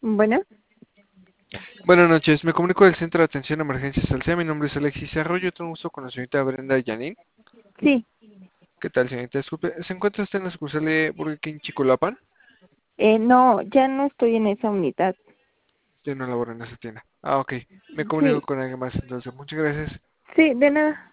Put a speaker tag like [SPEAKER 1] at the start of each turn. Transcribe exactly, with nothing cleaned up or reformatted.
[SPEAKER 1] Bueno,
[SPEAKER 2] Buenas noches, me comunico del Centro de Atención a Emergencias Alcea. Mi nombre es Alexis Arroyo. Tengo gusto con la señorita Brenda Yanin.
[SPEAKER 1] sí,
[SPEAKER 2] ¿Qué tal, señorita? Disculpe, ¿se encuentra usted en la sucursal de Burger King Chicolapan?
[SPEAKER 1] eh, no, ya no estoy en esa unidad.
[SPEAKER 2] Yo no laboro en esa tienda. Ah, ok. Me comunico
[SPEAKER 1] Sí,
[SPEAKER 2] con alguien más, entonces. Muchas gracias.
[SPEAKER 1] sí, de nada.